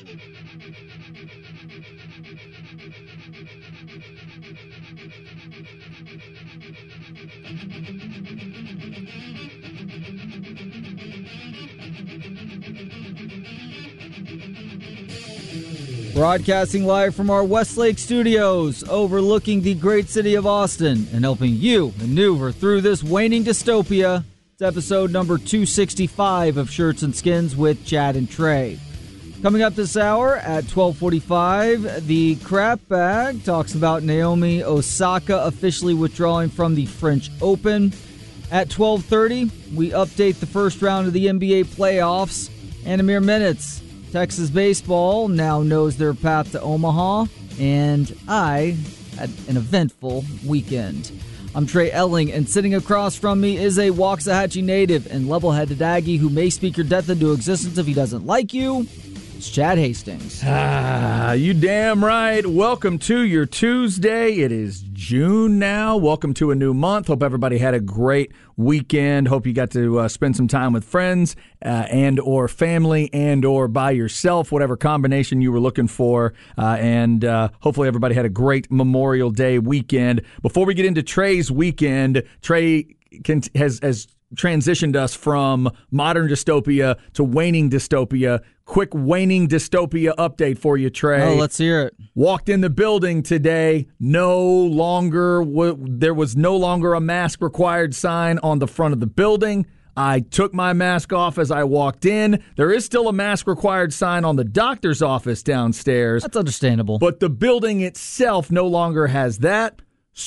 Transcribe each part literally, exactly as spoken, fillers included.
Broadcasting live from our Westlake studios, overlooking the great city of Austin and helping you maneuver through this waning dystopia. It's episode number two sixty-five of Shirts and Skins with Chad and Trey. Coming up this hour at twelve forty-five, the Crap Bag talks about Naomi Osaka officially withdrawing from the French Open. At twelve thirty, we update the first round of the N B A playoffs. And in mere minutes, Texas baseball now knows their path to Omaha, and I had an eventful weekend. I'm Trey Elling, and sitting across from me is a Waxahachie native and level-headed Aggie who may speak your death into existence if he doesn't like you. It's Chad Hastings. Ah, you damn right. Welcome to your Tuesday. It is June now. Welcome to a new month. Hope everybody had a great weekend. Hope you got to uh, spend some time with friends uh, and or family and or by yourself, whatever combination you were looking for. Uh, and uh, hopefully everybody had a great Memorial Day weekend. Before we get into Trey's weekend, Trey can, has has transitioned us from modern dystopia to waning dystopia. Quick waning dystopia update for you, Trey. Oh, let's hear it. Walked in the building today. No longer, w- there was no longer a mask required sign on the front of the building. I took my mask off as I walked in. There is still a mask required sign on the doctor's office downstairs. That's understandable. But the building itself no longer has that.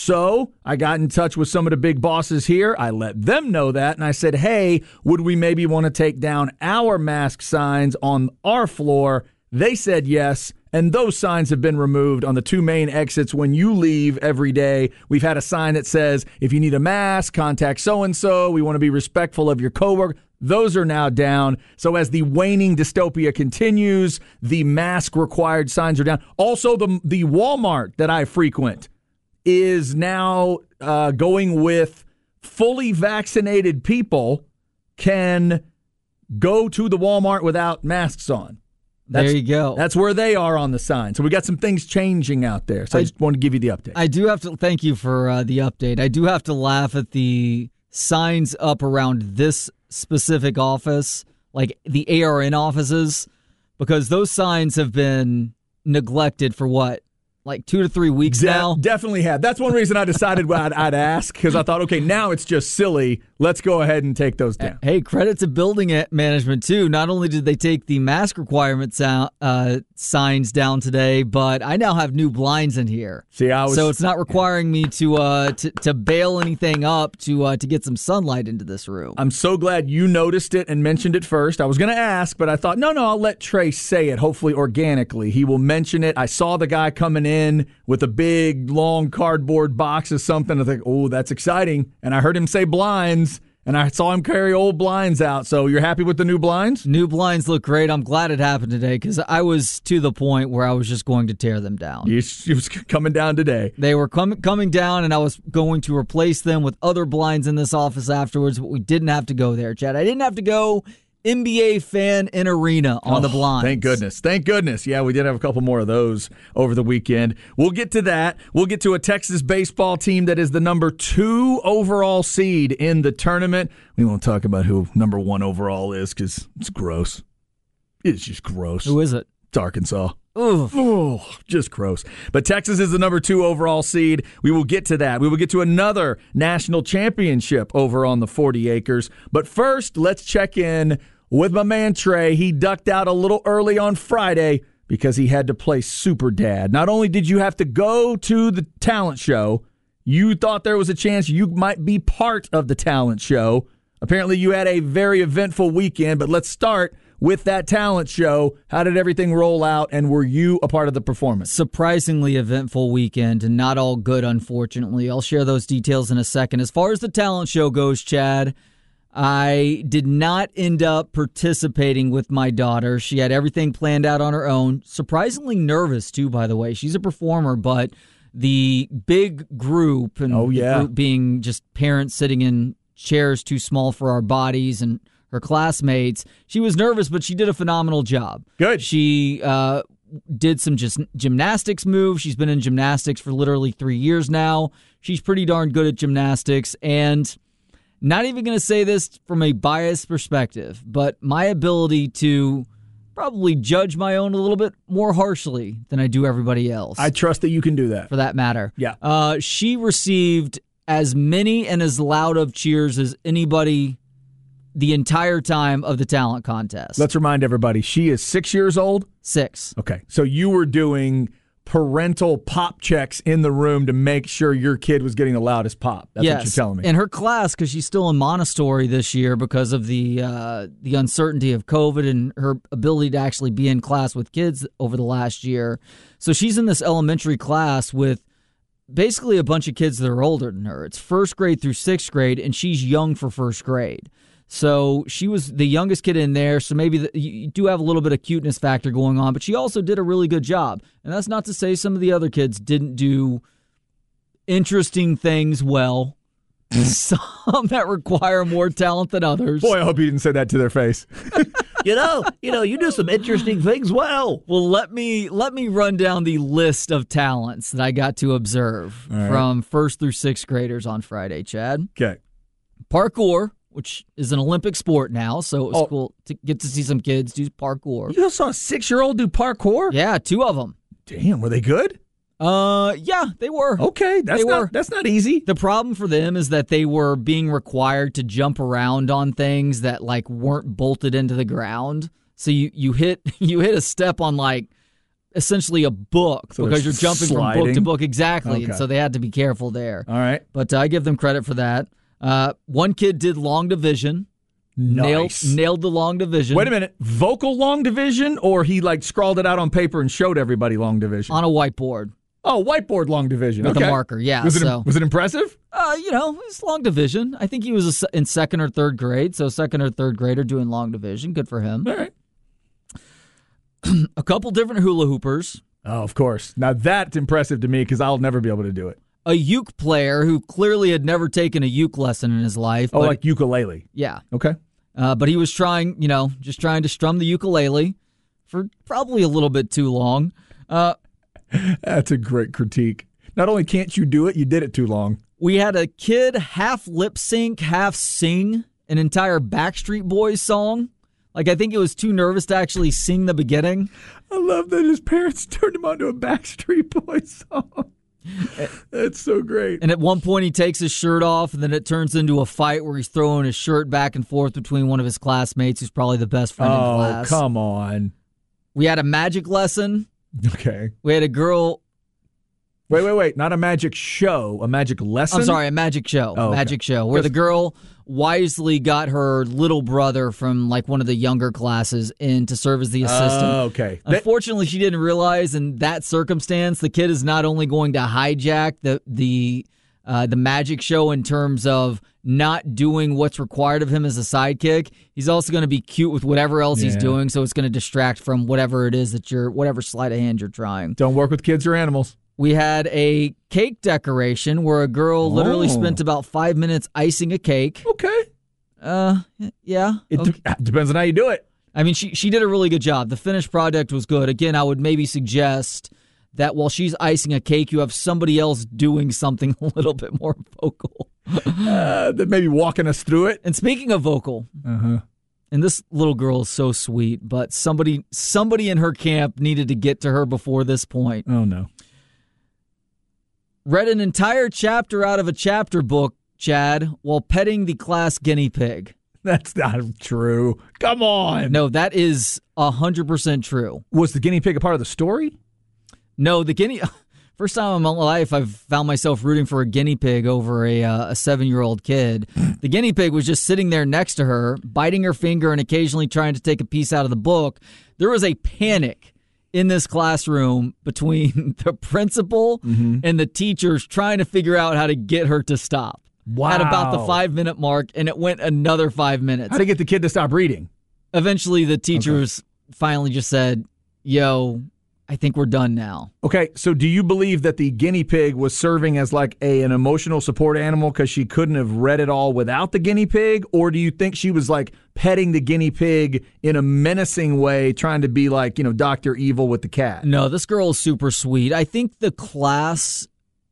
So I got in touch with some of the big bosses here. I let them know that, and I said, hey, would we maybe want to take down our mask signs on our floor? They said yes, and those signs have been removed on the two main exits when you leave every day. We've had a sign that says, if you need a mask, contact so-and-so. We want to be respectful of your coworker. Those are now down. So as the waning dystopia continues, the mask-required signs are down. Also, the, the Walmart that I frequent is now uh, going with fully vaccinated people can go to the Walmart without masks on. That's, there you go. That's where they are on the sign. So we got some things changing out there. So I, I just want to give you the update. I do have to thank you for uh, the update. I do have to laugh at the signs up around this specific office, like the A R N offices, because those signs have been neglected for what? Like two to three weeks De- now? Definitely have. That's one reason I decided I'd, I'd ask, because I thought, okay, now it's just silly. Let's go ahead and take those down. Hey, credit to building management, too. Not only did they take the mask requirements out, uh, signs down today, but I now have new blinds in here. See, I was, so it's not requiring me to uh, to, to bail anything up to uh, to get some sunlight into this room. I'm so glad you noticed it and mentioned it first. I was going to ask, but I thought, no, no, I'll let Trey say it, hopefully organically. He will mention it. I saw the guy coming in with a big, long cardboard box or something. I think, oh, that's exciting. And I heard him say blinds, and I saw him carry old blinds out. So you're happy with the new blinds? New blinds look great. I'm glad it happened today because I was to the point where I was just going to tear them down. He was coming down today. They were com- coming down, and I was going to replace them with other blinds in this office afterwards, but we didn't have to go there, Chad. I didn't have to go N B A fan in arena on oh, the blinds. Thank goodness. Thank goodness. Yeah, we did have a couple more of those over the weekend. We'll get to that. We'll get to a Texas baseball team that is the number two overall seed in the tournament. We won't talk about who number one overall is because it's gross. It's just gross. Who is it? It's Arkansas. Oof. Oh, just gross. But Texas is the number two overall seed. We will get to that. We will get to another national championship over on the forty acres. But first, let's check in with my man Trey. He ducked out a little early on Friday because he had to play Super Dad. Not only did you have to go to the talent show, you thought there was a chance you might be part of the talent show. Apparently, you had a very eventful weekend, but let's start with that talent show. How did everything roll out, and were you a part of the performance? Surprisingly eventful weekend, and not all good, unfortunately. I'll share those details in a second. As far as the talent show goes, Chad, I did not end up participating with my daughter. She had everything planned out on her own. Surprisingly nervous, too, by the way. She's a performer, but the big group, and oh, yeah. the group being just parents sitting in chairs too small for our bodies, and her classmates. She was nervous, but she did a phenomenal job. Good. She uh, did some just gymnastics moves. She's been in gymnastics for literally three years now. She's pretty darn good at gymnastics, and not even going to say this from a biased perspective, but my ability to probably judge my own a little bit more harshly than I do everybody else. I trust that you can do that. For that matter. Yeah. Uh, she received as many and as loud of cheers as anybody the entire time of the talent contest. Let's remind everybody, she is six years old? Six. Okay. So you were doing parental pop checks in the room to make sure your kid was getting the loudest pop. That's yes. what you're telling me. In her class, because she's still in Montessori this year because of the uh, the uncertainty of COVID and her ability to actually be in class with kids over the last year. So she's in this elementary class with basically a bunch of kids that are older than her. It's first grade through sixth grade, and she's young for first grade. So she was the youngest kid in there, so maybe the, you do have a little bit of cuteness factor going on, but she also did a really good job. And that's not to say some of the other kids didn't do interesting things well. Some that require more talent than others. Boy, I hope you didn't say that to their face. You know, you know, you do some interesting things well. Well, let me let me run down the list of talents that I got to observe right. from first through sixth graders on Friday, Chad. Okay. Parkour, which is an Olympic sport now, so it was oh. cool to get to see some kids do parkour. You saw a six-year-old do parkour? Yeah, two of them. Damn, were they good? Uh, yeah, they were. Okay, that's they not were. that's not easy. The problem for them is that they were being required to jump around on things that like weren't bolted into the ground. So you, you hit you hit a step on like essentially a book so because you're jumping sliding. from book to book exactly, Okay. and so they had to be careful there. All right, but uh, I give them credit for that. Uh, one kid did long division. Nice. Nailed, nailed the long division. Wait a minute. Vocal long division, or he like scrawled it out on paper and showed everybody long division? On a whiteboard. Oh, whiteboard long division. With okay. a marker, yeah. Was it, so. was it impressive? Uh, you know, it was long division. I think he was a se- in second or third grade, so second or third grader doing long division. Good for him. All right. A couple different hula hoopers. Oh, of course. Now that's impressive to me because I'll never be able to do it. A uke player who clearly had never taken a uke lesson in his life. Oh, but, like ukulele. Yeah. Okay. Uh, but he was trying, you know, just trying to strum the ukulele for probably a little bit too long. Uh, That's a great critique. Not only can't you do it, you did it too long. We had a kid half lip sync, half sing an entire Backstreet Boys song. Like, I think it was too nervous to actually sing the beginning. I love that his parents turned him onto a Backstreet Boys song. That's so great. And at one point, he takes his shirt off, and then it turns into a fight where he's throwing his shirt back and forth between one of his classmates, who's probably the best friend oh, in class. Oh, come on. We had a magic lesson. Okay. We had a girl. Wait, wait, wait. Not a magic show, a magic lesson? I'm sorry, a magic show. Oh, a okay. magic show where the girl wisely got her little brother from like one of the younger classes in to serve as the assistant. Oh, okay. Unfortunately, she didn't realize in that circumstance the kid is not only going to hijack the the uh, the magic show in terms of not doing what's required of him as a sidekick, he's also going to be cute with whatever else yeah. he's doing, so it's going to distract from whatever it is that you're, whatever sleight of hand you're trying. Don't work with kids or animals. We had a cake decoration where a girl oh. literally spent about five minutes icing a cake. Okay. Uh, yeah. It okay. de- depends on how you do it. I mean, she she did a really good job. The finished product was good. Again, I would maybe suggest that while she's icing a cake, you have somebody else doing something a little bit more vocal. uh, that maybe walking us through it. And speaking of vocal, uh-huh. and this little girl is so sweet, but somebody somebody in her camp needed to get to her before this point. Oh, no. Read an entire chapter out of a chapter book, Chad, while petting the class guinea pig. That's not true. Come on. No, that is one hundred percent true. Was the guinea pig a part of the story? No, the guinea... First time in my life I've found myself rooting for a guinea pig over a uh, a seven-year-old kid. The guinea pig was just sitting there next to her, biting her finger and occasionally trying to take a piece out of the book. There was a panic in this classroom between the principal mm-hmm. and the teachers trying to figure out how to get her to stop. Wow. At about the five-minute mark, and it went another five minutes. How to get the kid to stop reading? Eventually, the teachers okay. finally just said, yo, I think we're done now. Okay, so do you believe that the guinea pig was serving as like a an emotional support animal because she couldn't have read it all without the guinea pig? Or do you think she was like petting the guinea pig in a menacing way, trying to be like, you know, Doctor Evil with the cat? No, this girl is super sweet. I think the class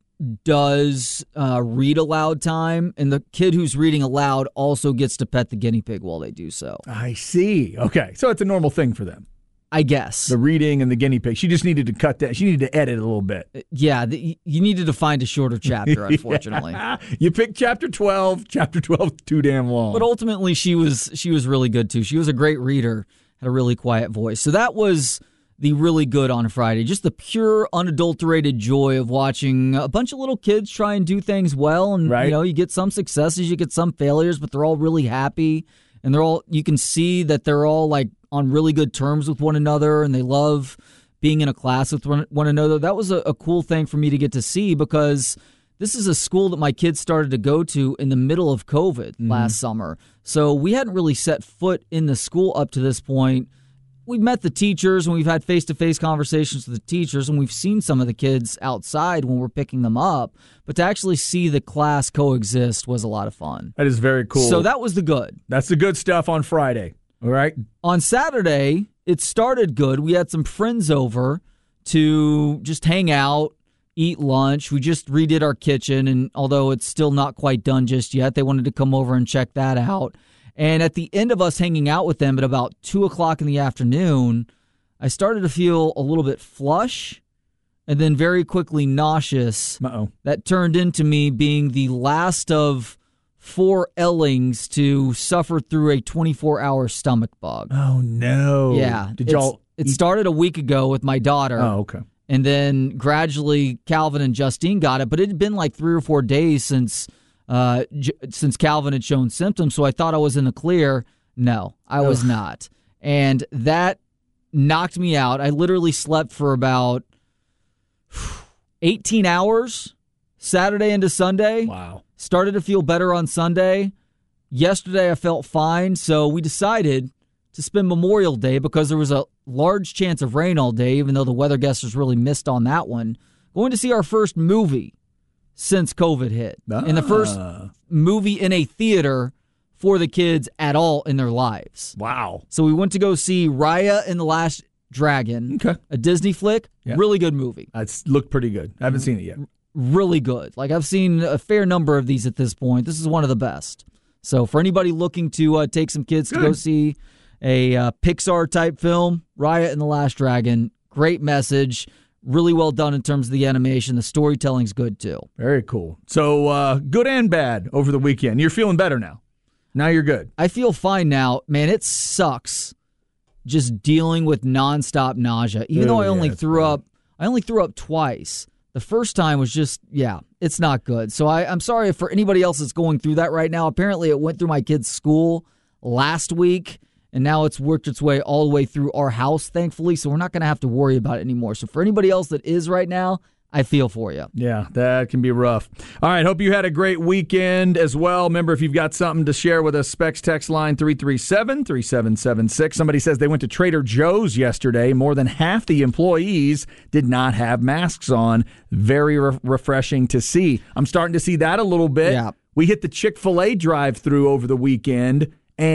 does uh, read aloud time, and the kid who's reading aloud also gets to pet the guinea pig while they do so. I see. Okay, so it's a normal thing for them. I guess. The reading and the guinea pig. She just needed to cut that. She needed to edit a little bit. Yeah, the, you needed to find a shorter chapter, unfortunately. Yeah. You picked chapter twelve. Chapter twelve is too damn long. But ultimately, she was she was really good, too. She was a great reader, had a really quiet voice. So that was the really good on Friday. Just the pure, unadulterated joy of watching a bunch of little kids try and do things well. And, right. you know, you get some successes, you get some failures, but they're all really happy. And they're all, you can see that they're all like on really good terms with one another, and they love being in a class with one, one another. That was a, a cool thing for me to get to see, because this is a school that my kids started to go to in the middle of COVID mm-hmm. last summer. So we hadn't really set foot in the school up to this point. We've met the teachers, and we've had face-to-face conversations with the teachers, and we've seen some of the kids outside when we're picking them up. But to actually see the class coexist was a lot of fun. That is very cool. So that was the good. That's the good stuff on Friday. All right. On Saturday, it started good. We had some friends over to just hang out, eat lunch. We just redid our kitchen, and although it's still not quite done just yet, they wanted to come over and check that out. And at the end of us hanging out with them at about two o'clock in the afternoon, I started to feel a little bit flush and then very quickly nauseous. Uh-oh. That turned into me being the last of four Ellings to suffer through a twenty-four hour stomach bug. Oh, no. Yeah. Did y'all? It started a week ago with my daughter. Oh, okay. And then gradually Calvin and Justine got it, but it had been like three or four days since uh, j- since Calvin had shown symptoms, so I thought I was in the clear. No, I was Ugh. not. And that knocked me out. I literally slept for about eighteen hours Saturday into Sunday. Wow. Started to feel better on Sunday. Yesterday I felt fine, so we decided to spend Memorial Day, because there was a large chance of rain all day, even though the weather guessers really missed on that one, going to see our first movie since COVID hit. Ah. And the first movie in a theater for the kids at all in their lives. Wow. So we went to go see Raya and the Last Dragon, okay. a Disney flick. Yeah. Really good movie. It's looked pretty good. I haven't seen it yet. Really good. Like, I've seen a fair number of these at this point. This is one of the best. So for anybody looking to uh, take some kids good. to go see a uh, Pixar-type film, Raya and the Last Dragon, great message. Really well done in terms of the animation. The storytelling's good, too. Very cool. So uh, good and bad over the weekend. You're feeling better now. Now you're good. I feel fine now. Man, it sucks just dealing with nonstop nausea. Even Oh, though I only yeah, threw bad. up, I only threw up twice. The first time was just, yeah, it's not good. So I, I'm sorry for anybody else that's going through that right now. Apparently it went through my kid's school last week, and now it's worked its way all the way through our house, thankfully, so we're not going to have to worry about it anymore. So for anybody else that is right now, I feel for you. Yeah, that can be rough. All right, hope you had a great weekend as well. Remember, if you've got something to share with us, Specs text line three three seven, three seven seven six. Somebody says they went to Trader Joe's yesterday. More than half the employees did not have masks on. Very re- refreshing to see. I'm starting to see that a little bit. Yeah. We hit the Chick-fil-A drive-thru over the weekend,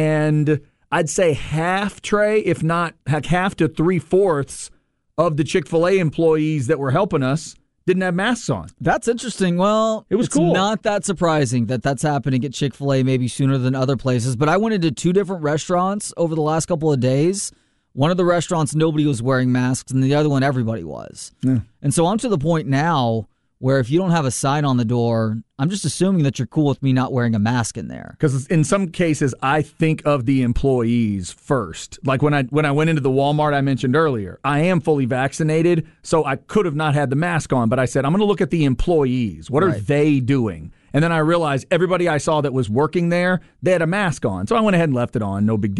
and I'd say half, Trey, if not half to three-fourths of the Chick-fil-A employees that were helping us didn't have masks on. That's interesting. Well, it was it's cool. Not that surprising that that's happening at Chick-fil-A maybe sooner than other places. But I went into two different restaurants over the last couple of days. One of the restaurants, nobody was wearing masks, and the other one, everybody was. Yeah. And so I'm to the point now where if you don't have a sign on the door, I'm just assuming that you're cool with me not wearing a mask in there. Because in some cases, I think of the employees first. Like when I when I went into the Walmart I mentioned earlier, I am fully vaccinated, so I could have not had the mask on. But I said, I'm going to look at the employees. What are Right. they doing? And then I realized everybody I saw that was working there, they had a mask on. So I went ahead and left it on. No big deal.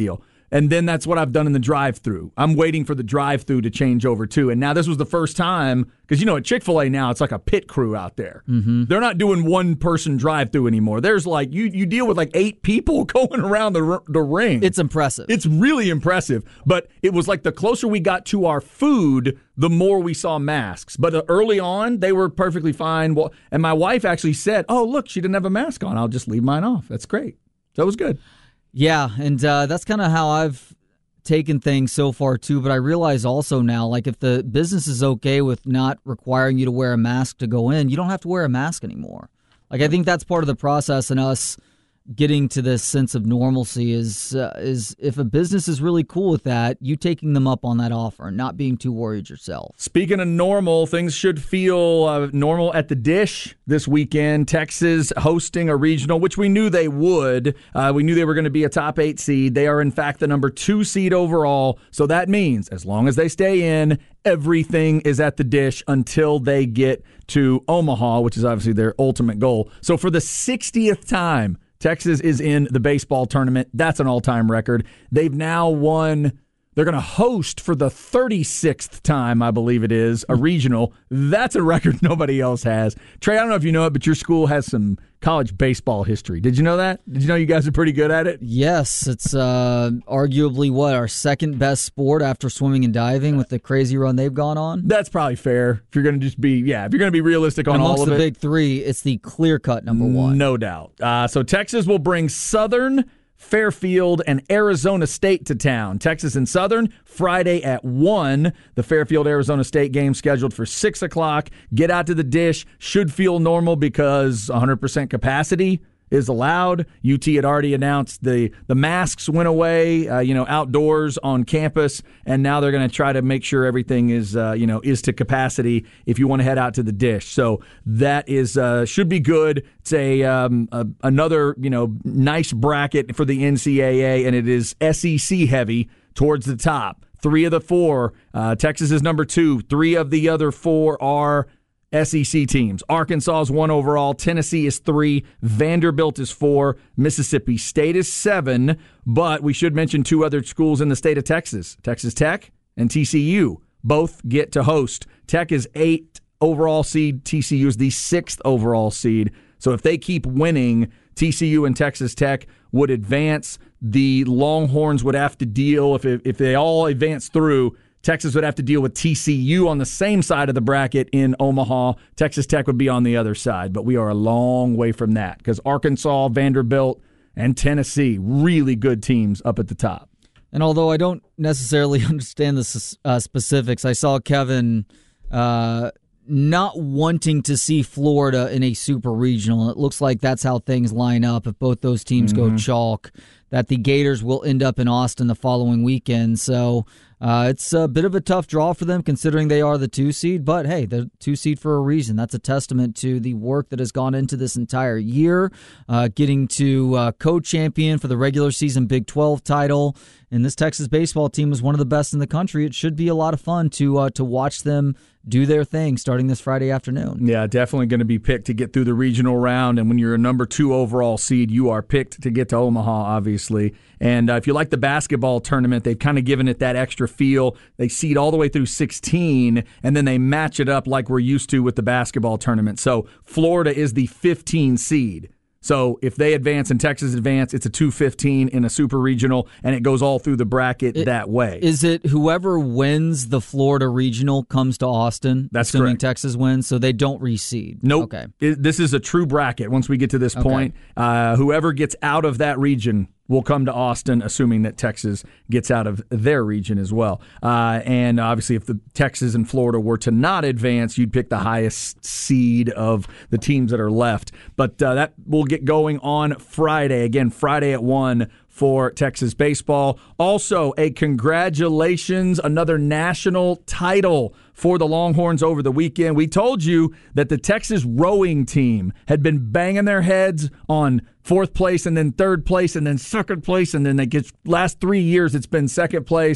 And then that's what I've done in the drive-thru. I'm waiting for the drive-thru to change over too. And now this was the first time, because you know at Chick-fil-A now it's like a pit crew out there. Mm-hmm. They're not doing one-person drive-thru anymore. There's like you you deal with like eight people going around the the ring. It's impressive. It's really impressive. But it was like the closer we got to our food, the more we saw masks. But early on, they were perfectly fine. Well, and my wife actually said, "Oh, look, she didn't have a mask on. I'll just leave mine off." That's great. So it was good. Yeah, and uh, that's kind of how I've taken things so far, too. But I realize also now, like, if the business is okay with not requiring you to wear a mask to go in, you don't have to wear a mask anymore. Like, I think that's part of the process in us getting to this sense of normalcy is uh, is if a business is really cool with that, you taking them up on that offer and not being too worried yourself. Speaking of normal, things should feel uh, normal at the Dish this weekend. Texas hosting a regional, which we knew they would. Uh, we knew they were going to be a top eight seed. They are, in fact, the number two seed overall. So that means as long as they stay in, everything is at the Dish until they get to Omaha, which is obviously their ultimate goal. So for the sixtieth time, Texas is in the baseball tournament. That's an all-time record. They've now won. They're going to host for the thirty-sixth time, I believe it is, a regional. That's a record nobody else has. Trey, I don't know if you know it, but your school has some college baseball history. Did you know that? Did you know you guys are pretty good at it? Yes. It's uh, arguably, what, our second best sport after swimming and diving with the crazy run they've gone on? That's probably fair. If you're going to just be, yeah, if you're going to be realistic on Amongst all of the it. big three, it's the clear-cut number one. No doubt. Uh, so Texas will bring Southern, Fairfield, and Arizona State to town. Texas and Southern, Friday at one. The Fairfield-Arizona State game scheduled for six o'clock. Get out to the Dish. Should feel normal because one hundred percent capacity is allowed. U T had already announced the, the masks went away, uh, you know, outdoors on campus, and now they're going to try to make sure everything is, uh, you know, is to capacity if you want to head out to the Dish. So that is uh, should be good. It's a, um, a another, you know, nice bracket for the N C double A, and it is S E C heavy towards the top. Three of the four, uh, Texas is number two. Three of the other four are S E C teams. Arkansas is one overall. Tennessee is three. Vanderbilt is four. Mississippi State is seven. But we should mention two other schools in the state of Texas. Texas Tech and T C U both get to host. Tech is eight overall seed. T C U is the sixth overall seed. So if they keep winning, T C U and Texas Tech would advance. The Longhorns would have to deal, if it, if they all advance through, Texas would have to deal with T C U on the same side of the bracket in Omaha. Texas Tech would be on the other side, but we are a long way from that because Arkansas, Vanderbilt, and Tennessee, really good teams up at the top. And although I don't necessarily understand the uh, specifics, I saw Kevin uh, not wanting to see Florida in a super regional. It looks like that's how things line up if both those teams mm-hmm. go chalk, that the Gators will end up in Austin the following weekend. So uh, it's a bit of a tough draw for them considering they are the two seed. But, hey, they're two seed for a reason. That's a testament to the work that has gone into this entire year, uh, getting to uh, co-champion for the regular season Big twelve title. And this Texas baseball team is one of the best in the country. It should be a lot of fun to uh, to watch them do their thing starting this Friday afternoon. Yeah, definitely going to be picked to get through the regional round. And when you're a number two overall seed, you are picked to get to Omaha, obviously. And uh, if you like the basketball tournament, they've kind of given it that extra feel. They seed all the way through sixteen, and then they match it up like we're used to with the basketball tournament. So Florida is the fifteen seed. So if they advance and Texas advance, it's a two fifteen in a super regional, and it goes all through the bracket it, that way. Is it whoever wins the Florida regional comes to Austin? That's assuming correct. Texas wins, so they don't reseed. Nope. Okay. It, this is a true bracket once we get to this okay. point. Uh, whoever gets out of that region will come to Austin, assuming that Texas gets out of their region as well. Uh, and obviously, if the Texas and Florida were to not advance, you'd pick the highest seed of the teams that are left. But uh, that will get going on Friday. Again, Friday at one for Texas baseball. Also, a congratulations, another national title for the Longhorns over the weekend. We told you that the Texas rowing team had been banging their heads on fourth place and then third place and then second place, and then they get last three years it's been second place.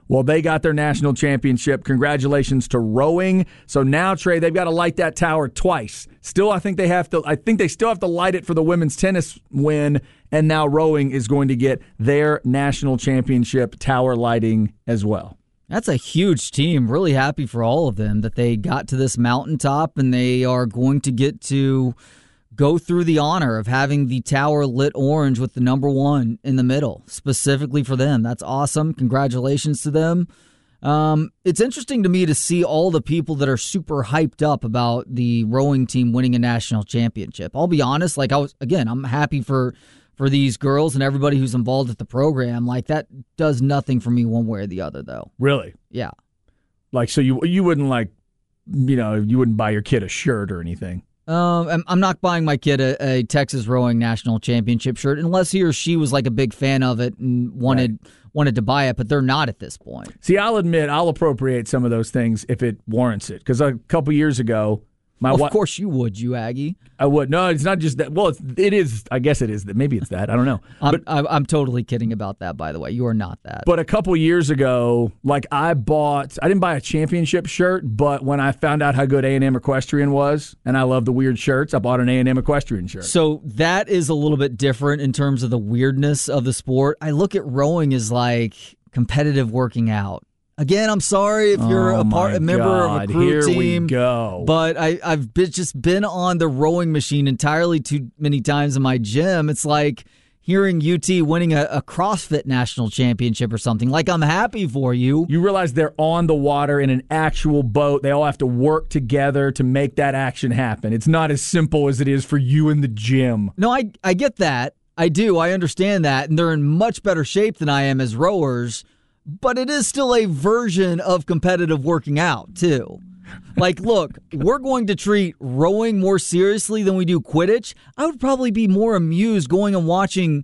Well, they got their national championship. Congratulations to rowing. So now, Trey, they've got to light that tower twice. Still, I think they have to. I think they still have to light it for the women's tennis win. And now rowing is going to get their national championship tower lighting as well. That's a huge team. Really happy for all of them that they got to this mountaintop, and they are going to get to go through the honor of having the tower lit orange with the number one in the middle, specifically for them. That's awesome. Congratulations to them. Um, it's interesting to me to see all the people that are super hyped up about the rowing team winning a national championship. I'll be honest, like I was, again, I'm happy for, for these girls and everybody who's involved with the program. Like that does nothing for me one way or the other, though. Really? Yeah. Like, so you you wouldn't like, you know, you wouldn't buy your kid a shirt or anything. Um, I'm, I'm not buying my kid a, a Texas Rowing National Championship shirt unless he or she was like a big fan of it and wanted right. wanted to buy it, but they're not at this point. See, I'll admit I'll appropriate some of those things if it warrants it. Because a couple years ago, my well, of wa- course you would, you Aggie. I would. No, it's not just that. Well, it's, it is. I guess it is that. Maybe it's that. I don't know. I'm, but I'm, I'm totally kidding about that, by the way. You are not that. But a couple years ago, like I bought, I didn't buy a championship shirt, but when I found out how good A and M Equestrian was, and I love the weird shirts, I bought an A and M Equestrian shirt. So that is a little bit different in terms of the weirdness of the sport. I look at rowing as like competitive working out. Again, I'm sorry if you're oh a part, a member God. of a crew Here team. We go. But I, I've been, just been on the rowing machine entirely too many times in my gym. It's like hearing U T winning a, a CrossFit national championship or something. Like, I'm happy for you. You realize they're on the water in an actual boat. They all have to work together to make that action happen. It's not as simple as it is for you in the gym. No, I, I get that. I do. I understand that. And they're in much better shape than I am as rowers. But it is still a version of competitive working out, too. Like, look, we're going to treat rowing more seriously than we do Quidditch. I would probably be more amused going and watching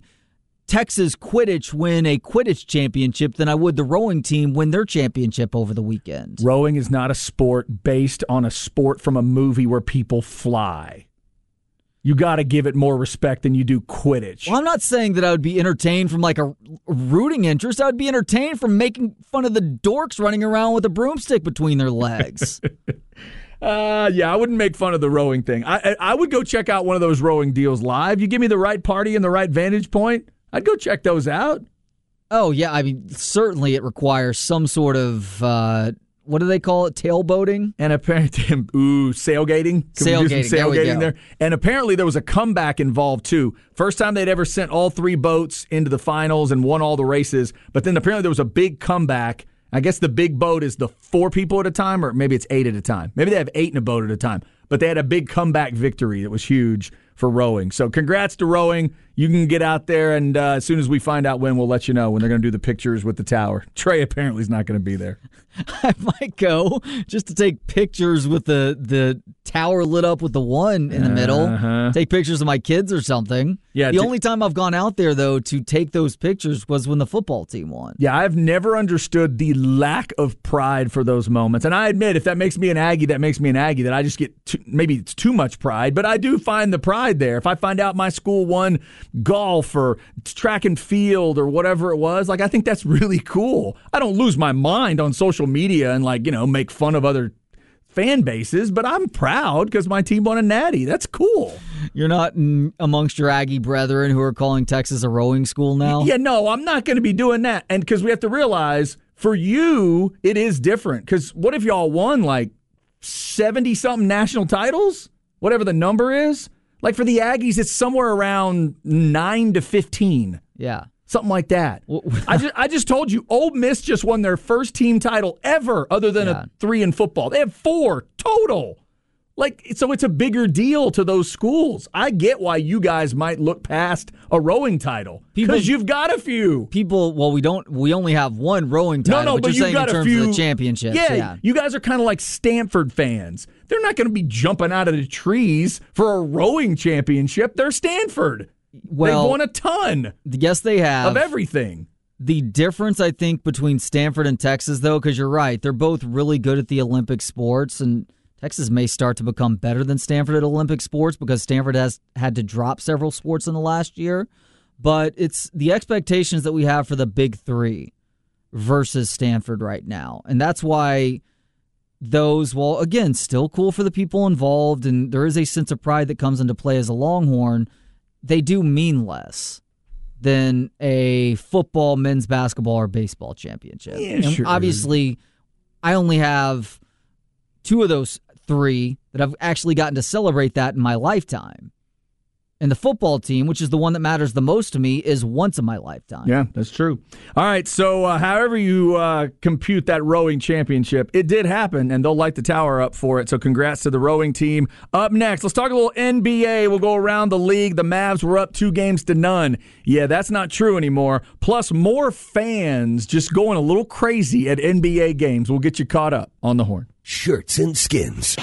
Texas Quidditch win a Quidditch championship than I would the rowing team win their championship over the weekend. Rowing is not a sport based on a sport from a movie where people fly. You got to give it more respect than you do Quidditch. Well, I'm not saying that I would be entertained from like a rooting interest. I would be entertained from making fun of the dorks running around with a broomstick between their legs. uh, yeah, I wouldn't make fun of the rowing thing. I, I would go check out one of those rowing deals live. You give me the right party and the right vantage point, I'd go check those out. Oh, yeah. I mean, certainly it requires some sort of... Uh, what do they call it? Tailboating? And apparently, ooh, sailgating. Can sailgating. We do some sailgating there, we go. there? And apparently there was a comeback involved too. First time they'd ever sent all three boats into the finals and won all the races. But then apparently there was a big comeback. I guess the big boat is the four people at a time, or maybe it's eight at a time. Maybe they have eight in a boat at a time. But they had a big comeback victory that was huge for rowing. So congrats to rowing. You can get out there, and uh, as soon as we find out when, we'll let you know when they're going to do the pictures with the tower. Trey apparently is not going to be there. I might go just to take pictures with the, the tower lit up with the one in the middle. Uh-huh. Take pictures of my kids or something. Yeah, the t- only time I've gone out there, though, to take those pictures was when the football team won. Yeah, I've never understood the lack of pride for those moments. And I admit, if that makes me an Aggie, that makes me an Aggie, that I just get too, maybe it's too much pride, but I do find the pride there. If I find out my school won golf or track and field or whatever it was, like, I think that's really cool. I don't lose my mind on social media and, like, you know, make fun of other fan bases, but I'm proud because my team won a natty. That's cool. You're not in, amongst your Aggie brethren who are calling Texas a rowing school now? Yeah, no, I'm not going to be doing that. And because we have to realize, for you, it is different. Because what if y'all won, like, seventy-something national titles? Whatever the number is. Like, for the Aggies, it's somewhere around nine to fifteen. Yeah. Something like that. I just I just told you, Ole Miss just won their first team title ever other than yeah. a three in football. They have four total. Like, so it's a bigger deal to those schools. I get why you guys might look past a rowing title because you've got a few people. Well, we don't. We only have one rowing title. No, no, but, but you're you've saying got in a terms few of the championships. Yeah, yeah. You guys are kind of like Stanford fans. They're not going to be jumping out of the trees for a rowing championship. They're Stanford. Well, they've won a ton. Yes, they have of everything. The difference, I think, between Stanford and Texas, though, because you're right, they're both really good at the Olympic sports, and Texas may start to become better than Stanford at Olympic sports because Stanford has had to drop several sports in the last year. But it's the expectations that we have for the big three. versus Stanford right now. And that's why those, well, again, still cool for the people involved, and there is a sense of pride that comes into play as a Longhorn. They do mean less than a football, men's basketball, or baseball championship. Yeah, and sure. Obviously, I only have two of those three that I've actually gotten to celebrate that in my lifetime. And the football team, which is the one that matters the most to me, is once in my lifetime. Yeah, that's true. All right, so uh, however you uh, compute that rowing championship, it did happen, and they'll light the tower up for it. So congrats to the rowing team. Up next, let's talk a little N B A. We'll go around the league. The Mavs were up two games to none. Yeah, that's not true anymore. Plus, more fans just going a little crazy at N B A games. We'll get you caught up on the Horn. Shirts and Skins.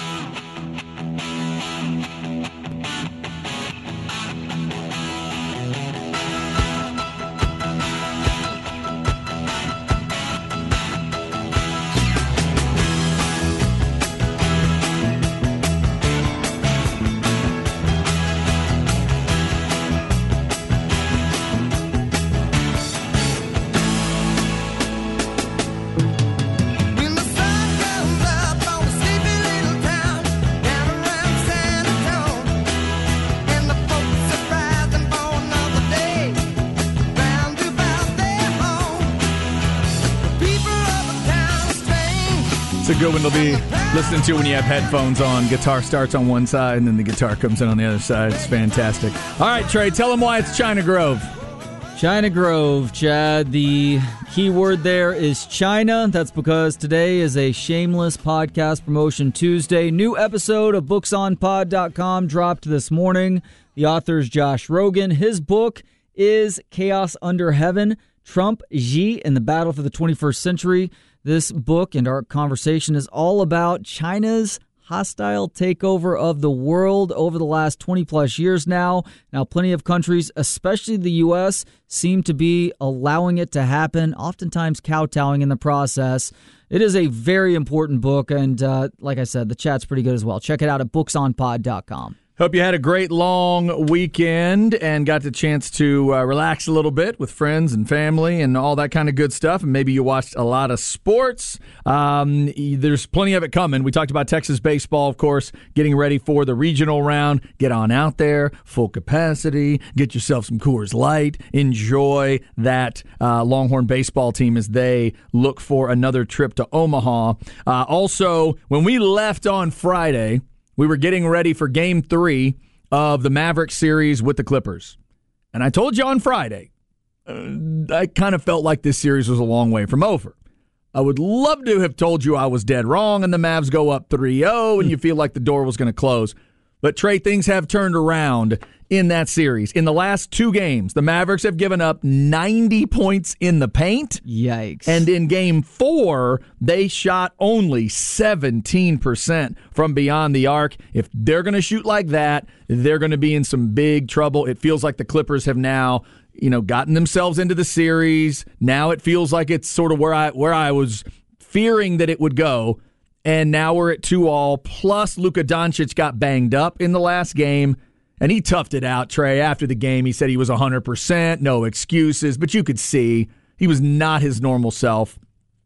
It's a good one to be listening to when you have headphones on. Guitar starts on one side, and then the guitar comes in on the other side. It's fantastic. All right, Trey, tell them why it's China Grove. China Grove, Chad. The key word there is China. That's because today is a shameless podcast promotion Tuesday. New episode of books on pod dot com dropped this morning. The author is Josh Rogan. His book is Chaos Under Heaven, Trump, Xi, and the Battle for the twenty-first Century. This book and our conversation is all about China's hostile takeover of the world over the last twenty plus years now. Now, plenty of countries, especially the U S, seem to be allowing it to happen, oftentimes kowtowing in the process. It is a very important book, and uh, like I said, the chat's pretty good as well. Check it out at books on pod dot com. Hope you had a great long weekend and got the chance to uh, relax a little bit with friends and family and all that kind of good stuff. And maybe you watched a lot of sports. Um, there's plenty of it coming. We talked about Texas baseball, of course, getting ready for the regional round. Get on out there, full capacity, get yourself some Coors Light. Enjoy that uh, Longhorn baseball team as they look for another trip to Omaha. Uh, also, when we left on Friday, we were getting ready for game three of the Mavericks series with the Clippers. And I told you on Friday, uh, I kind of felt like this series was a long way from over. I would love to have told you I was dead wrong and the Mavs go up three oh and you feel like the door was going to close. But, Trey, things have turned around in that series. In the last two games, the Mavericks have given up ninety points in the paint. Yikes. And in game four, they shot only seventeen percent from beyond the arc. If they're going to shoot like that, they're going to be in some big trouble. It feels like the Clippers have now, you know, gotten themselves into the series. Now it feels like it's sort of where I where I was fearing that it would go. And now we're at two all, plus Luka Doncic got banged up in the last game, and he toughed it out, Trey. After the game, he said he was one hundred percent, no excuses, but you could see he was not his normal self.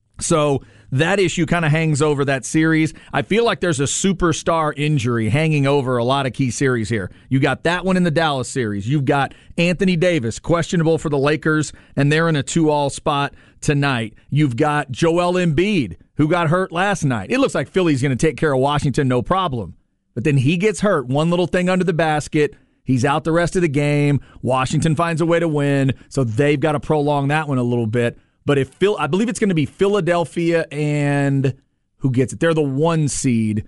So that issue kind of hangs over that series. I feel like there's a superstar injury hanging over a lot of key series here. You got that one in the Dallas series. You've got Anthony Davis, questionable for the Lakers, and they're in a two all spot tonight. You've got Joel Embiid, who got hurt last night. It looks like Philly's going to take care of Washington, no problem. But then he gets hurt. One little thing under the basket. He's out the rest of the game. Washington finds a way to win, so they've got to prolong that one a little bit. But if Phil, I believe it's going to be Philadelphia and who gets it? They're the one seed.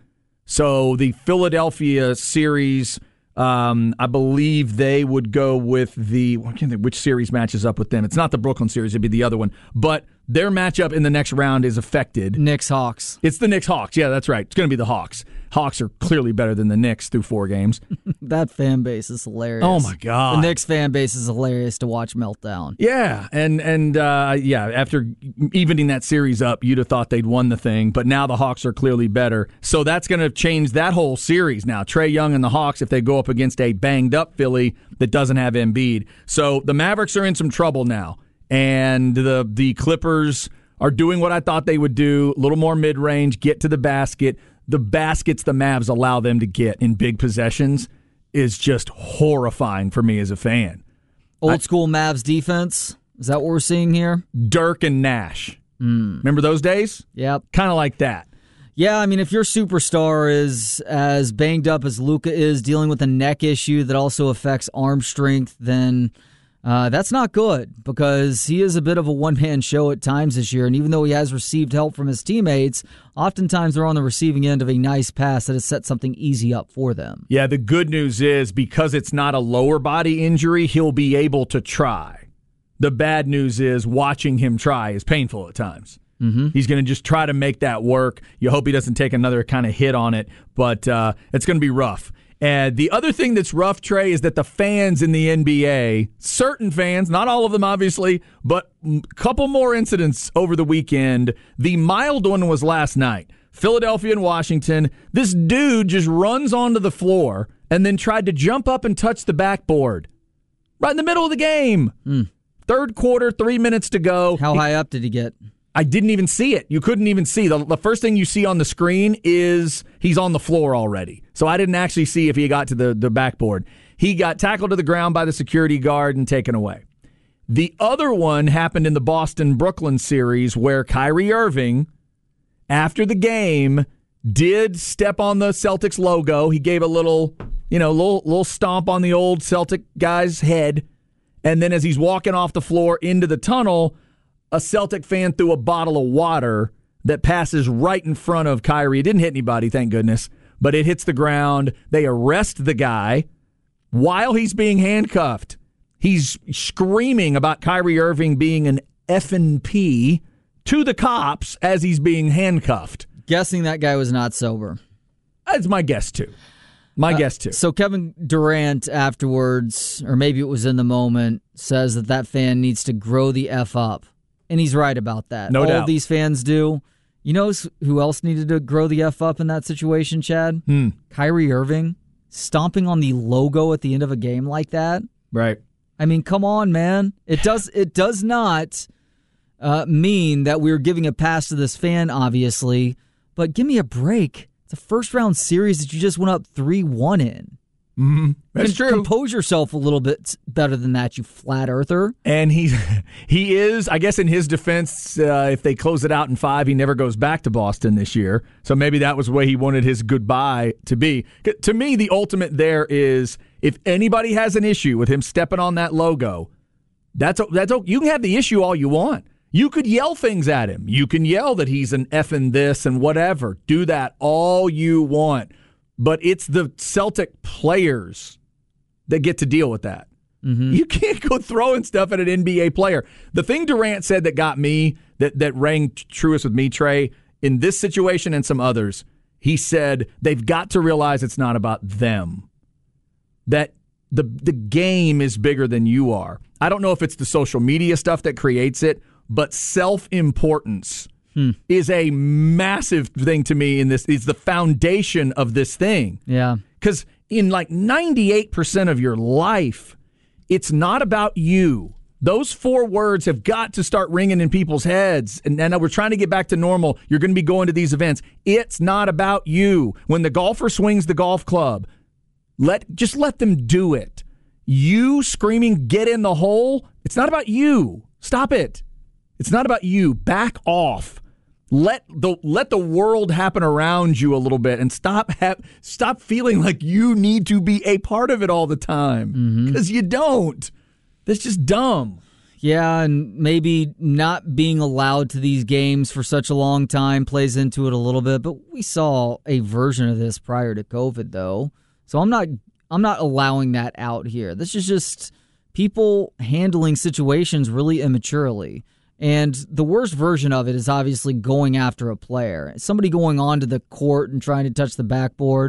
So the Philadelphia series, um, I believe they would go with the, I can't think which series matches up with them. It's not the Brooklyn series. It'd be the other one. But their matchup in the next round is affected. Knicks Hawks. It's the Knicks Hawks. Yeah, that's right. It's going to be the Hawks. Hawks are clearly better than the Knicks through four games. That fan base is hilarious. Oh, my God. The Knicks fan base is hilarious to watch meltdown. Yeah, and, and uh, yeah, after evening that series up, you'd have thought they'd won the thing, but now the Hawks are clearly better. So that's going to change that whole series now. Trae Young and the Hawks, if they go up against a banged-up Philly that doesn't have Embiid. So the Mavericks are in some trouble now. and the the Clippers are doing what I thought they would do, a little more mid-range, get to the basket. The baskets the Mavs allow them to get in big possessions is just horrifying for me as a fan. Old I, school Mavs defense? Is that what we're seeing here? Dirk and Nash. Mm. Remember those days? Yep. Kind of like that. Yeah, I mean, if your superstar is as banged up as Luka is, dealing with a neck issue that also affects arm strength, then uh, that's not good, because he is a bit of a one-man show at times this year, and even though he has received help from his teammates, oftentimes they're on the receiving end of a nice pass that has set something easy up for them. Yeah, the good news is, because it's not a lower body injury, he'll be able to try. The bad news is, watching him try is painful at times. Mm-hmm. He's going to just try to make that work. You hope he doesn't take another kind of hit on it, but uh, it's going to be rough. And the other thing that's rough, Trey, is that the fans in the N B A, certain fans, not all of them obviously, but a couple more incidents over the weekend. The mild one was last night. Philadelphia and Washington. This dude just runs onto the floor and then tried to jump up and touch the backboard right in the middle of the game. Mm. Third quarter, three minutes to go. How high up did he get? I didn't even see it. You couldn't even see. The, the first thing you see on the screen is he's on the floor already. So I didn't actually see if he got to the, the backboard. He got tackled to the ground by the security guard and taken away. The other one happened in the Boston-Brooklyn series, where Kyrie Irving, after the game, did step on the Celtics logo. He gave a little, you know, little, little stomp on the old Celtic guy's head. And then as he's walking off the floor into the tunnel, a Celtic fan threw a bottle of water that passes right in front of Kyrie. It didn't hit anybody, thank goodness, but it hits the ground. They arrest the guy while he's being handcuffed. He's screaming about Kyrie Irving being an effing P to the cops as he's being handcuffed. Guessing that guy was not sober. That's my guess, too. My uh, guess, too. So Kevin Durant afterwards, or maybe it was in the moment, says that that fan needs to grow the F up. And he's right about that. No All doubt. of these fans do. You know who else needed to grow the F up in that situation, Chad? Hmm. Kyrie Irving, stomping on the logo at the end of a game like that. Right. I mean, come on, man. It does it does not uh, mean that we're giving a pass to this fan, obviously, but give me a break. It's a first-round series that you just went up three one in. Mm-hmm. That's true. Compose yourself a little bit better than that, you flat earther. And he, he is, I guess in his defense, uh, if they close it out in five, he never goes back to Boston this year. So maybe that was the way he wanted his goodbye to be. To me, the ultimate there is, if anybody has an issue with him stepping on that logo, that's that's you can have the issue all you want. You could yell things at him. You can yell that he's an effing this and whatever. Do that all you want. But it's the Celtic players that get to deal with that. Mm-hmm. You can't go throwing stuff at an N B A player. The thing Durant said that got me, that, that rang truest with me, Trey, in this situation and some others, he said they've got to realize it's not about them. That the the game is bigger than you are. I don't know if it's the social media stuff that creates it, but self-importance Hmm. is a massive thing to me in this. It's the foundation of this thing. Yeah. Because in like ninety-eight percent of your life, it's not about you. Those four words have got to start ringing in people's heads. And, and we're trying to get back to normal. You're going to be going to these events. It's not about you. When the golfer swings the golf club, let just let them do it. You screaming, get in the hole, it's not about you. Stop it. It's not about you. Back off. Let the let the world happen around you a little bit, and stop ha- stop feeling like you need to be a part of it all the time, because mm-hmm. you don't. That's just dumb. Yeah, and maybe not being allowed to these games for such a long time plays into it a little bit. But we saw a version of this prior to COVID, though, so I'm not I'm not allowing that out here. This is just people handling situations really immaturely. And the worst version of it is obviously going after a player. Somebody going onto the court and trying to touch the backboard.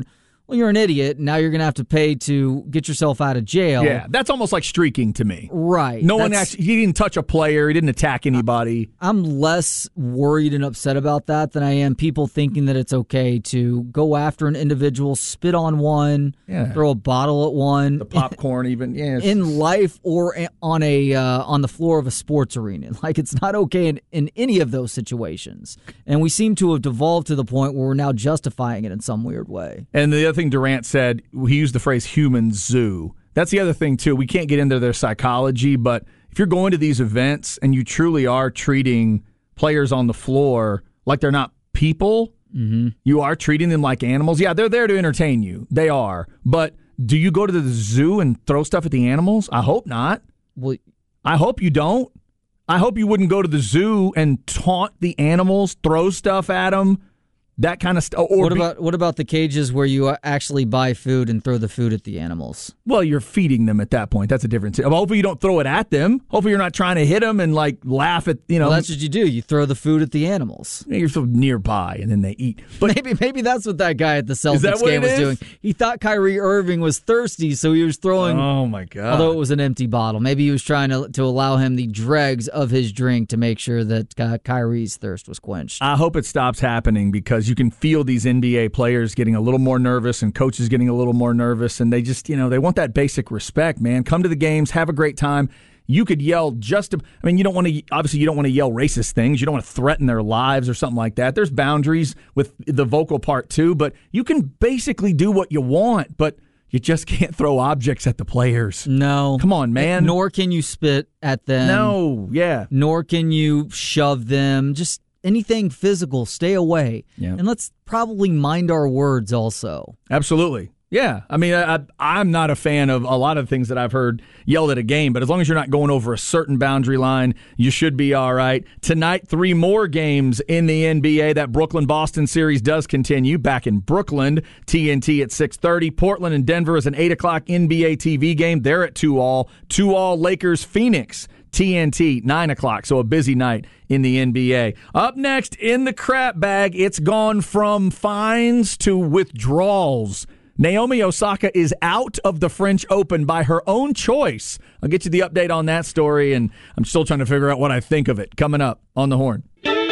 well, you're an idiot. Now you're going to have to pay to get yourself out of jail. Yeah, that's almost like streaking to me. Right. No one actually, he didn't touch a player. He didn't attack anybody. I'm less worried and upset about that than I am people thinking that it's okay to go after an individual, spit on one, yeah. throw a bottle at one. The popcorn even. Yeah, in life or on a uh, on the floor of a sports arena. Like, it's not okay in, in any of those situations. And we seem to have devolved to the point where we're now justifying it in some weird way. And the other thing Durant said, he used the phrase human zoo. That's the other thing, too. We can't get into their psychology, but if you're going to these events and you truly are treating players on the floor like they're not people, mm-hmm. you are treating them like animals. Yeah, they're there to entertain you. They are. But do you go to the zoo and throw stuff at the animals? I hope not. Well, I hope you don't. I hope you wouldn't go to the zoo and taunt the animals, throw stuff at them. That kind of stuff. What be, about what about the cages where you actually buy food and throw the food at the animals? Well, you're feeding them at that point. That's a difference. Hopefully you don't throw it at them. Hopefully you're not trying to hit them and like laugh at, you know. Well, that's what you do. You throw the food at the animals. You're so nearby and then they eat. But maybe maybe that's what that guy at the Celtics game was doing. He thought Kyrie Irving was thirsty, so he was throwing. Oh my God! Although it was an empty bottle, maybe he was trying to to allow him the dregs of his drink to make sure that uh, Kyrie's thirst was quenched. I hope it stops happening because you can feel these N B A players getting a little more nervous and coaches getting a little more nervous, and they just, you know, they want that basic respect, man. Come to the games, have a great time. You could yell just to, I mean, you don't want to, obviously you don't want to yell racist things. You don't want to threaten their lives or something like that. There's boundaries with the vocal part too, but you can basically do what you want, but you just can't throw objects at the players. No. Come on, man. Nor can you spit at them. No, yeah. Nor can you shove them. Just anything physical, stay away. Yeah. And let's probably mind our words also. Absolutely. Yeah. I mean, I, I'm not a fan of a lot of things that I've heard yelled at a game, but as long as you're not going over a certain boundary line, you should be all right. Tonight, three more games in the N B A. That Brooklyn-Boston series does continue back in Brooklyn. T N T at six thirty. Portland and Denver is an eight o'clock N B A T V game. They're at two all. two all Lakers-Phoenix. T N T, nine o'clock, so a busy night in the N B A. Up next, in the crap bag, it's gone from fines to withdrawals. Naomi Osaka is out of the French Open by her own choice. I'll get you the update on that story, and I'm still trying to figure out what I think of it. Coming up on The Horn.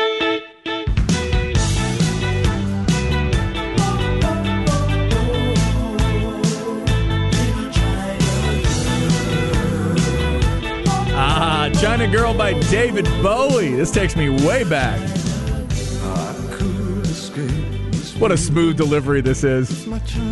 China Girl by David Bowie. This takes me way back. What a smooth delivery this is.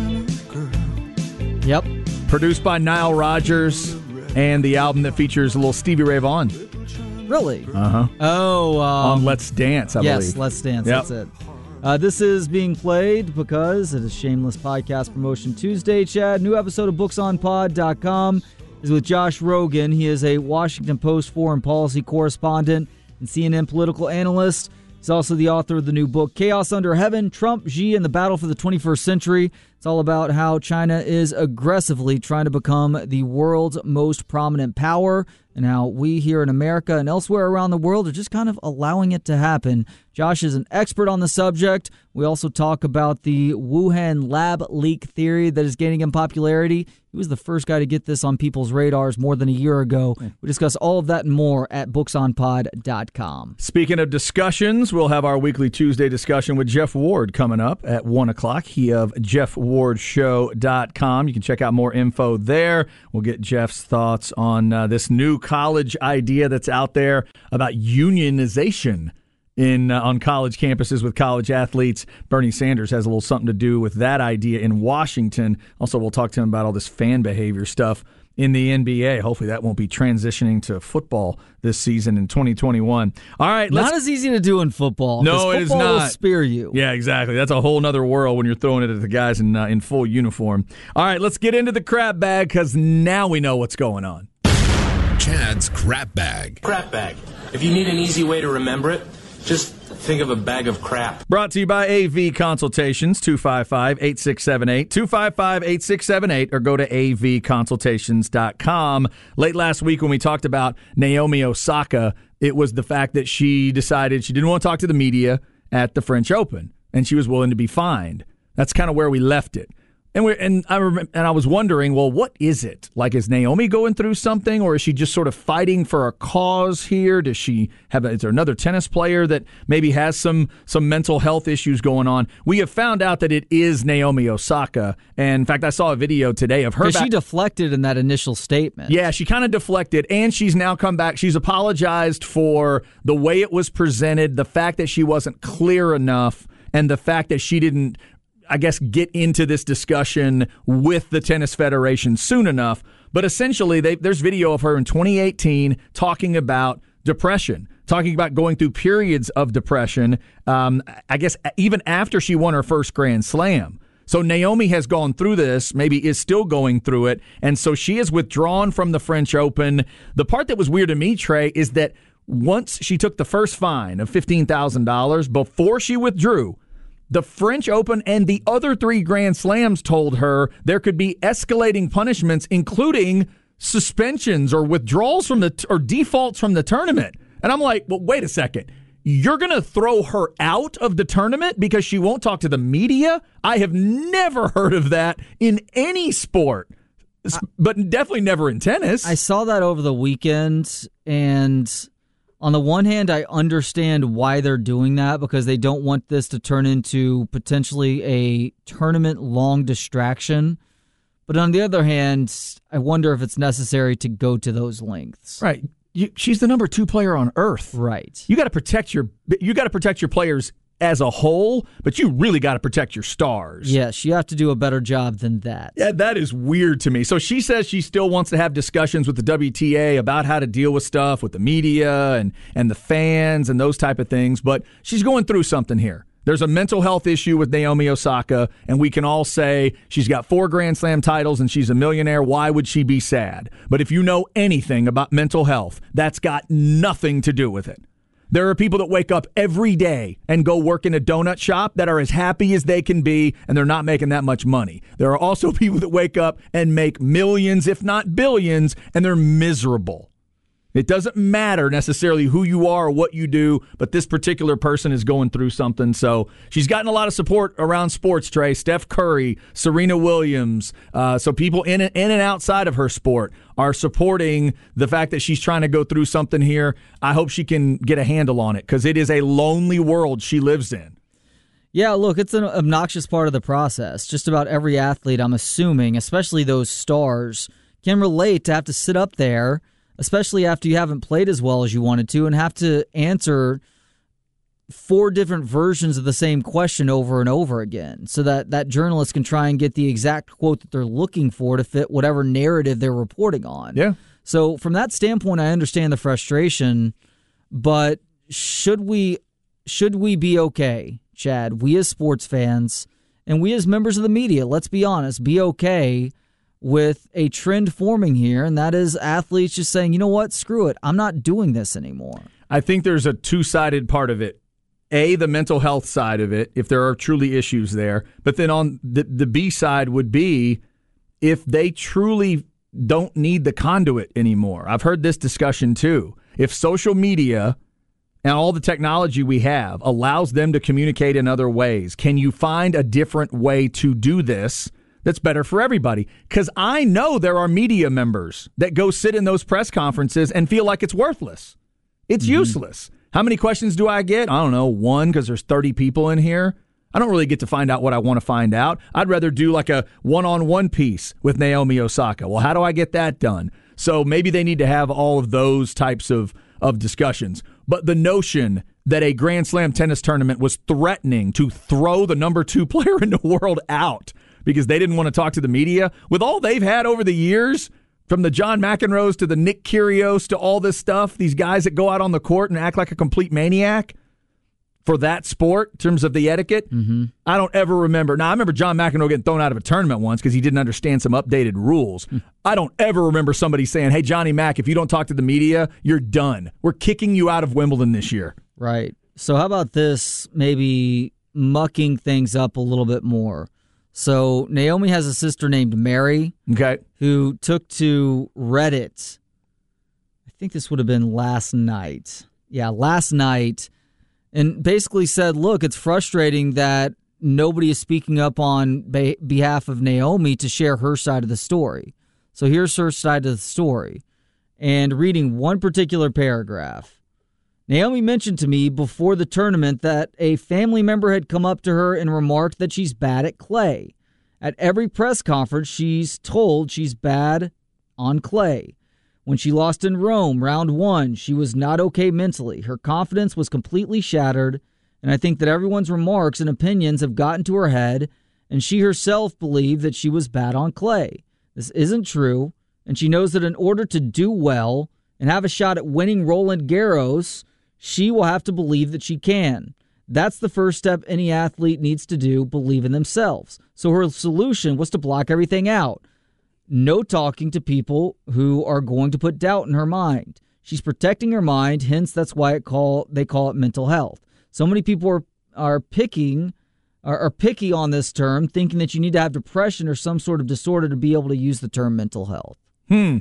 Yep. Produced by Nile Rodgers, and the album that features a little Stevie Ray Vaughan. Really? Uh-huh. Oh. Um, On Let's Dance, I yes, believe. Yes, Let's Dance. Yep. That's it. Uh, this is being played because it is Shameless Podcast Promotion Tuesday, Chad. New episode of books on pod dot com is with Josh Rogan. He is a Washington Post foreign policy correspondent and C N N political analyst. He's also the author of the new book, Chaos Under Heaven, Trump, Xi, and the Battle for the twenty-first Century. It's all about how China is aggressively trying to become the world's most prominent power and how we here in America and elsewhere around the world are just kind of allowing it to happen. Josh is an expert on the subject. We also talk about the Wuhan lab leak theory that is gaining in popularity. He was the first guy to get this on people's radars more than a year ago. We discuss all of that and more at books on pod dot com. Speaking of discussions, we'll have our weekly Tuesday discussion with Jeff Ward coming up at one o'clock. He of jeff ward show dot com. You can check out more info there. We'll get Jeff's thoughts on uh, this new college idea that's out there about unionization in uh, on college campuses with college athletes. Bernie Sanders has a little something to do with that idea in Washington. Also, we'll talk to him about all this fan behavior stuff in the N B A. Hopefully that won't be transitioning to football this season in twenty twenty-one. All right. Let's, not as easy to do in football. No, it is not. Football will spear you. Yeah, exactly. That's a whole nother world when you're throwing it at the guys in, uh, in full uniform. All right, let's get into the crap bag because now we know what's going on. Chad's crap bag. Crap bag. If you need an easy way to remember it, just think of a bag of crap. Brought to you by A V Consultations, two five five, eight six seven eight, two five five, eight six seven eight, or go to a v consultations dot com. Late last week when we talked about Naomi Osaka, it was the fact that she decided she didn't want to talk to the media at the French Open, and she was willing to be fined. That's kind of where we left it. And we and I rem- and I was wondering, well, what is it? Like, is Naomi going through something, or is she just sort of fighting for a cause here? Does she have? A, is there another tennis player that maybe has some some mental health issues going on? We have found out that it is Naomi Osaka, and in fact, I saw a video today of her. Because back- she deflected in that initial statement. Yeah, she kind of deflected, and she's now come back. She's apologized for the way it was presented, the fact that she wasn't clear enough, and the fact that she didn't, I guess, get into this discussion with the Tennis Federation soon enough. But essentially, they, there's video of her in twenty eighteen talking about depression, talking about going through periods of depression, um, I guess even after she won her first Grand Slam. So Naomi has gone through this, maybe is still going through it, and so she is withdrawn from the French Open. The part that was weird to me, Trey, is that once she took the first fine of fifteen thousand dollars, before she withdrew, the French Open and the other three Grand Slams told her there could be escalating punishments, including suspensions or withdrawals from the or defaults from the tournament. And I'm like, well, wait a second. You're going to throw her out of the tournament because she won't talk to the media? I have never heard of that in any sport, but definitely never in tennis. I saw that over the weekend, and on the one hand, I understand why they're doing that, because they don't want this to turn into potentially a tournament-long distraction. But on the other hand, I wonder if it's necessary to go to those lengths. Right. You, she's the number two player on earth. Right. You got to protect your you got to protect your players as a whole, but you really got to protect your stars. Yes, you have to do a better job than that. Yeah, that is weird to me. So she says she still wants to have discussions with the W T A about how to deal with stuff with the media and and the fans and those type of things, but she's going through something here. There's a mental health issue with Naomi Osaka, and we can all say she's got four Grand Slam titles and she's a millionaire. Why would she be sad? But if you know anything about mental health, that's got nothing to do with it. There are people that wake up every day and go work in a donut shop that are as happy as they can be, and they're not making that much money. There are also people that wake up and make millions, if not billions, and they're miserable. It doesn't matter necessarily who you are or what you do, but this particular person is going through something. So she's gotten a lot of support around sports, Trey. Steph Curry, Serena Williams. Uh, so people in and, in and outside of her sport are supporting the fact that she's trying to go through something here. I hope she can get a handle on it, because it is a lonely world she lives in. Yeah, look, it's an obnoxious part of the process. Just about every athlete, I'm assuming, especially those stars, can relate to have to sit up there, especially after you haven't played as well as you wanted to, and have to answer four different versions of the same question over and over again, so that that journalist can try and get the exact quote that they're looking for to fit whatever narrative they're reporting on. Yeah. So from that standpoint, I understand the frustration, but should we should we be okay, Chad? We as sports fans and we as members of the media, let's be honest, be okay with a trend forming here, and that is athletes just saying, you know what, screw it, I'm not doing this anymore. I think there's a two-sided part of it. A, the mental health side of it, if there are truly issues there. But then on the, the B side would be if they truly don't need the conduit anymore. I've heard this discussion too. If social media and all the technology we have allows them to communicate in other ways, can you find a different way to do this that's better for everybody? Because I know there are media members that go sit in those press conferences and feel like it's worthless. It's mm-hmm. useless. How many questions do I get? I don't know, one, because there's thirty people in here. I don't really get to find out what I want to find out. I'd rather do like a one-on-one piece with Naomi Osaka. Well, how do I get that done? So maybe they need to have all of those types of, of discussions. But the notion that a Grand Slam tennis tournament was threatening to throw the number two player in the world out because they didn't want to talk to the media, with all they've had over the years, from the John McEnroes to the Nick Kyrgios to all this stuff, these guys that go out on the court and act like a complete maniac for that sport in terms of the etiquette, mm-hmm. I don't ever remember. Now, I remember John McEnroe getting thrown out of a tournament once because he didn't understand some updated rules. Mm. I don't ever remember somebody saying, hey, Johnny Mac, if you don't talk to the media, you're done. We're kicking you out of Wimbledon this year. Right. So how about this, maybe mucking things up a little bit more? So Naomi has a sister named Mary, okay, who took to Reddit. I think this would have been last night. Yeah, last night. And basically said, look, it's frustrating that nobody is speaking up on be- behalf of Naomi to share her side of the story. So here's her side of the story. And reading one particular paragraph. Naomi mentioned to me before the tournament that a family member had come up to her and remarked that she's bad at clay. At every press conference, she's told she's bad on clay. When she lost in Rome, round one, she was not okay mentally. Her confidence was completely shattered, and I think that everyone's remarks and opinions have gotten to her head, and she herself believed that she was bad on clay. This isn't true, and she knows that in order to do well and have a shot at winning Roland Garros, she will have to believe that she can. That's the first step any athlete needs to do, believe in themselves. So her solution was to block everything out. No talking to people who are going to put doubt in her mind. She's protecting her mind, hence that's why it call they call it mental health. So many people are are picking are, are picky on this term, thinking that you need to have depression or some sort of disorder to be able to use the term mental health. Hmm.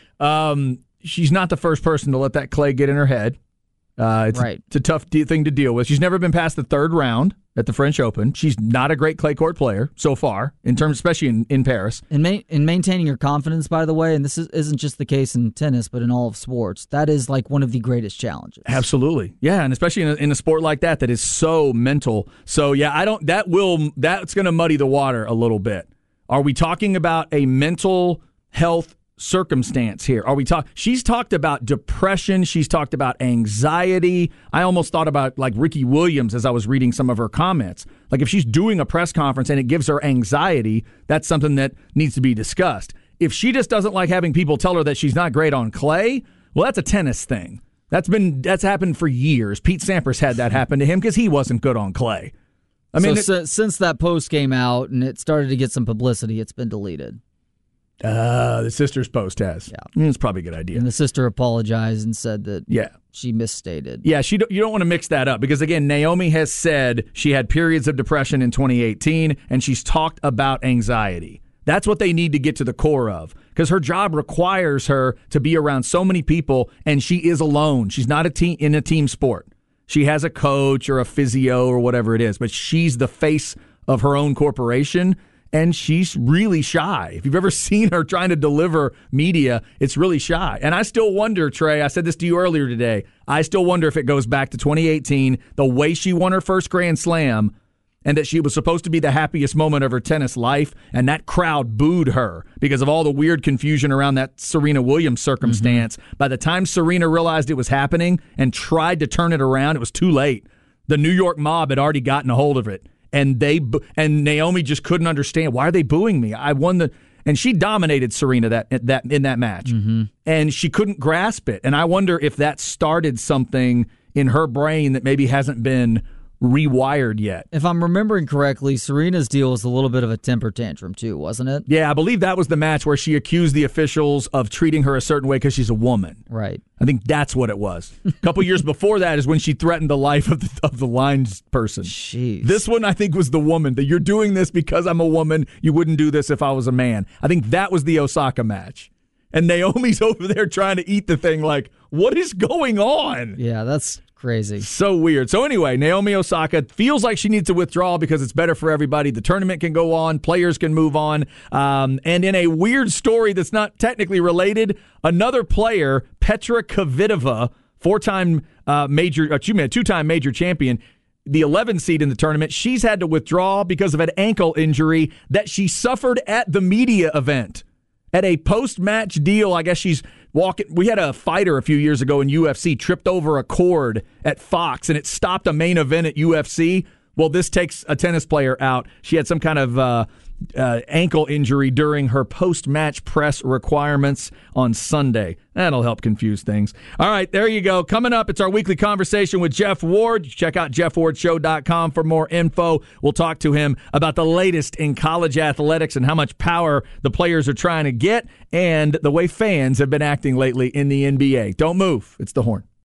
Um, she's not the first person to let that clay get in her head. Uh, it's, right. a, it's a tough de- thing to deal with. She's never been past the third round at the French Open. She's not a great clay court player so far, in terms, especially in, in Paris. In, ma- in maintaining your confidence, by the way, and this is, isn't just the case in tennis, but in all of sports, that is like one of the greatest challenges. Absolutely, yeah, and especially in a, in a sport like that that is so mental. So yeah, I don't. That will that's going to muddy the water a little bit. Are we talking about a mental health circumstance here? Are we talk? She's talked about depression. She's talked about anxiety. I almost thought about like Ricky Williams as I was reading some of her comments. Like if she's doing a press conference and it gives her anxiety, that's something that needs to be discussed. If she just doesn't like having people tell her that she's not great on clay, well, that's a tennis thing. That's been that's happened for years. Pete Sampras had that happen to him because he wasn't good on clay. I mean, so, it, so, since that post came out and it started to get some publicity, it's been deleted. Uh, the sister's post has. Yeah. It's probably a good idea. And the sister apologized and said that yeah. she misstated. Yeah, she. You don't want to mix that up because, again, Naomi has said she had periods of depression in twenty eighteen, and she's talked about anxiety. That's what they need to get to the core of because her job requires her to be around so many people, and she is alone. She's not a team in a team sport. She has a coach or a physio or whatever it is, but she's the face of her own corporation. And she's really shy. If you've ever seen her trying to deliver media, it's really shy. And I still wonder, Trey, I said this to you earlier today, I still wonder if it goes back to twenty eighteen, the way she won her first Grand Slam, and that she was supposed to be the happiest moment of her tennis life, and that crowd booed her because of all the weird confusion around that Serena Williams circumstance. Mm-hmm. By the time Serena realized it was happening and tried to turn it around, it was too late. The New York mob had already gotten a hold of it. And they and Naomi just couldn't understand, why are they booing me? I won the and she dominated Serena that that in that match, mm-hmm. and she couldn't grasp it. And I wonder if that started something in her brain that maybe hasn't been rewired yet. If I'm remembering correctly, Serena's deal was a little bit of a temper tantrum too, wasn't it? Yeah, I believe that was the match where she accused the officials of treating her a certain way because she's a woman. Right. I think that's what it was. A couple years before that is when she threatened the life of the, of the lines person. Jeez. This one, I think, was the woman. That you're doing this because I'm a woman. You wouldn't do this if I was a man. I think that was the Osaka match. And Naomi's over there trying to eat the thing like, what is going on? Yeah, that's crazy. So weird. So anyway, Naomi Osaka feels like she needs to withdraw because it's better for everybody. The tournament can go on. Players can move on. Um, and in a weird story that's not technically related, another player, Petra Kvitova, four-time uh, major, excuse me, a two-time major champion, the eleventh seed in the tournament, she's had to withdraw because of an ankle injury that she suffered at the media event. At a post-match deal, I guess she's walking. We had a fighter a few years ago in U F C tripped over a cord at Fox, and it stopped a main event at U F C. Well, this takes a tennis player out. She had some kind of uh, uh, ankle injury during her post-match press requirements on Sunday. That'll help confuse things. All right, there you go. Coming up, it's our weekly conversation with Jeff Ward. Check out jeff ward show dot com for more info. We'll talk to him about the latest in college athletics and how much power the players are trying to get and the way fans have been acting lately in the N B A. Don't move. It's The Horn.